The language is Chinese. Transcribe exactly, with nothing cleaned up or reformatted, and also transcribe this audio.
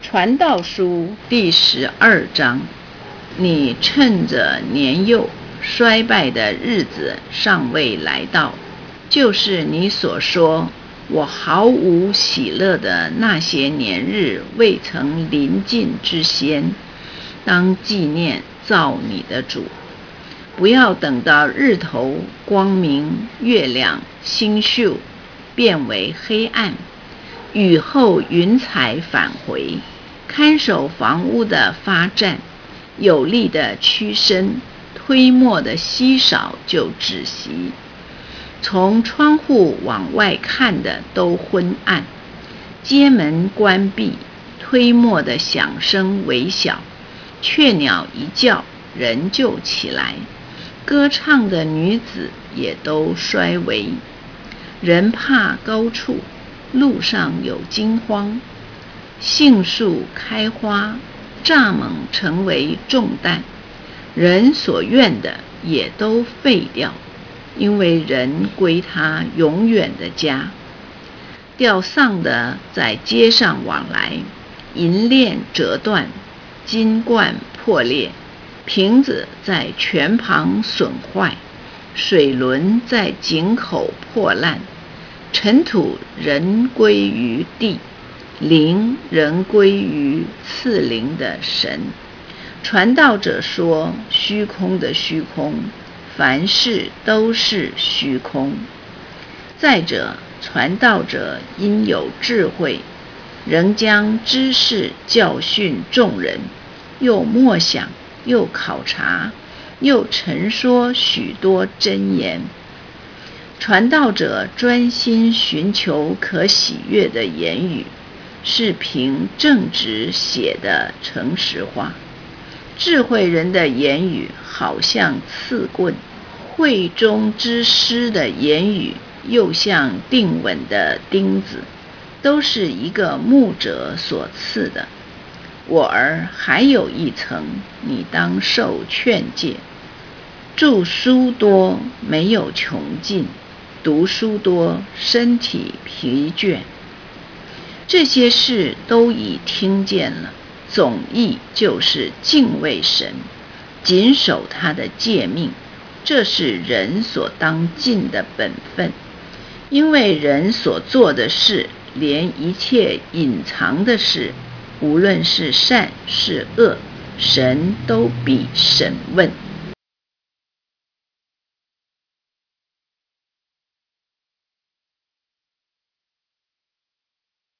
传道书第十二章，你趁着年幼衰败的日子尚未来到，就是你所说我毫无喜乐的那些年日未曾临近之先，当纪念造你的主。不要等到日头光明，月亮星宿变为黑暗，雨后云彩返回，看守房屋的发战，有力的屈伸，推磨的稀少就止息。从窗户往外看的都昏暗，街门关闭，推磨的响声微小，雀鸟一叫，人就起来，歌唱的女子也都衰微。人怕高处，路上有惊慌，杏树开花，蚱蜢成为重担，人所愿的也都废掉，因为人归他永远的家。吊丧的在街上往来，银链折断，金冠破裂，瓶子在泉旁损坏，水轮在井口破烂，尘土人归于地，灵人归于赐灵的神。传道者说，虚空的虚空，凡事都是虚空。再者，传道者因有智慧，仍将知识教训众人，又默想，又考察，又陈说许多真言。传道者专心寻求可喜悦的言语，是凭正直写的诚实话。智慧人的言语好像刺棍，慧中之师的言语又像定稳的钉子，都是一个牧者所赐的。我儿，还有一层，你当受劝诫。著书多，没有穷尽；读书多，身体疲倦。这些事都已听见了，总意就是敬畏神，谨守他的诫命，这是人所当尽的本分。因为人所做的事，连一切隐藏的事，无论是善是恶，神都必审问。